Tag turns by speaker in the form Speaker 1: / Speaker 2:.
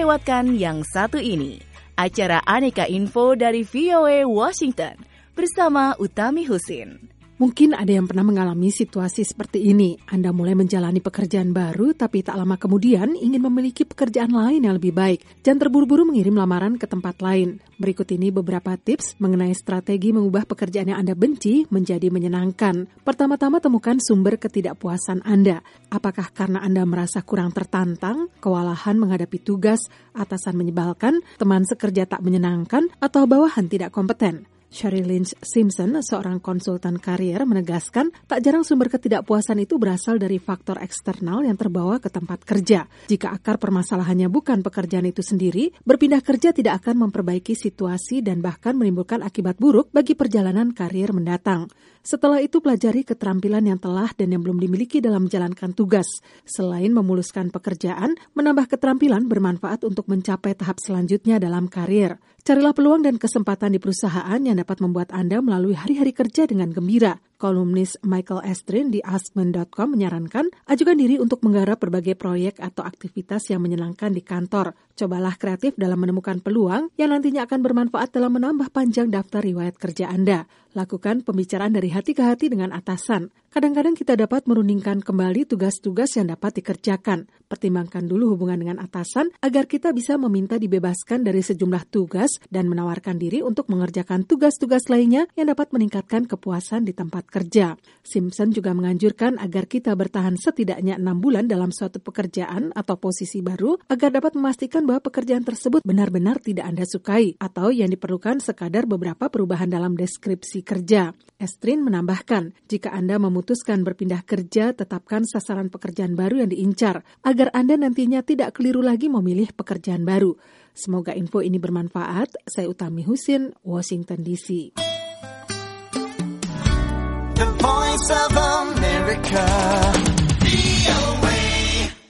Speaker 1: lewatkan yang satu ini. Acara Aneka Info dari VOA Washington bersama Utami Husin.
Speaker 2: Mungkin ada yang pernah mengalami situasi seperti ini. Anda mulai menjalani pekerjaan baru, tapi tak lama kemudian ingin memiliki pekerjaan lain yang lebih baik. Jangan terburu-buru mengirim lamaran ke tempat lain. Berikut ini beberapa tips mengenai strategi mengubah pekerjaan yang Anda benci menjadi menyenangkan. Pertama-tama temukan sumber ketidakpuasan Anda. Apakah karena Anda merasa kurang tertantang, kewalahan menghadapi tugas, atasan menyebalkan, teman sekerja tak menyenangkan, atau bawahan tidak kompeten? Sherry Lynch Simpson, seorang konsultan karier, menegaskan tak jarang sumber ketidakpuasan itu berasal dari faktor eksternal yang terbawa ke tempat kerja. Jika akar permasalahannya bukan pekerjaan itu sendiri, berpindah kerja tidak akan memperbaiki situasi dan bahkan menimbulkan akibat buruk bagi perjalanan karier mendatang. Setelah itu pelajari keterampilan yang telah dan yang belum dimiliki dalam menjalankan tugas. Selain memuluskan pekerjaan, menambah keterampilan bermanfaat untuk mencapai tahap selanjutnya dalam karier. Carilah peluang dan kesempatan di perusahaan yang dapat membuat Anda melalui hari-hari kerja dengan gembira. Kolumnis Michael Estrin di Askmen.com menyarankan, ajukan diri untuk menggarap berbagai proyek atau aktivitas yang menyenangkan di kantor. Cobalah kreatif dalam menemukan peluang yang nantinya akan bermanfaat dalam menambah panjang daftar riwayat kerja Anda. Lakukan pembicaraan dari hati ke hati dengan atasan. Kadang-kadang kita dapat merundingkan kembali tugas-tugas yang dapat dikerjakan. Pertimbangkan dulu hubungan dengan atasan agar kita bisa meminta dibebaskan dari sejumlah tugas dan menawarkan diri untuk mengerjakan tugas-tugas lainnya yang dapat meningkatkan kepuasan di tempat kerja. Simpson juga menganjurkan agar kita bertahan setidaknya 6 bulan dalam suatu pekerjaan atau posisi baru agar dapat memastikan bahwa pekerjaan tersebut benar-benar tidak Anda sukai atau yang diperlukan sekadar beberapa perubahan dalam deskripsi kerja. Estrin menambahkan, jika Anda memutuskan berpindah kerja, tetapkan sasaran pekerjaan baru yang diincar agar Anda nantinya tidak keliru lagi memilih pekerjaan baru. Semoga info ini bermanfaat. Saya Utami Husin, Washington DC.
Speaker 3: The Voice of America.